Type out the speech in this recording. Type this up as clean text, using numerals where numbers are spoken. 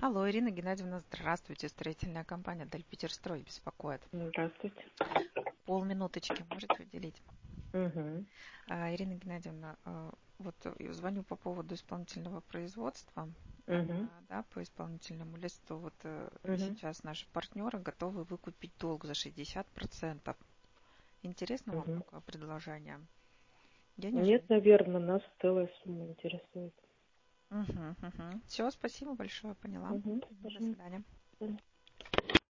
Алло, Ирина Геннадьевна, здравствуйте. Строительная компания Дальпетерстрой беспокоит. Здравствуйте. Полминуточки можете уделить? Угу. Ирина Геннадьевна, вот звоню по поводу исполнительного производства, Угу. да, по исполнительному листу. Вот Угу. сейчас наши партнеры готовы выкупить долг за 60%. Интересно вам Угу. такое предложение? Нет, наверное, нас целая сумма интересует. Все, спасибо большое, поняла. Угу. До свидания.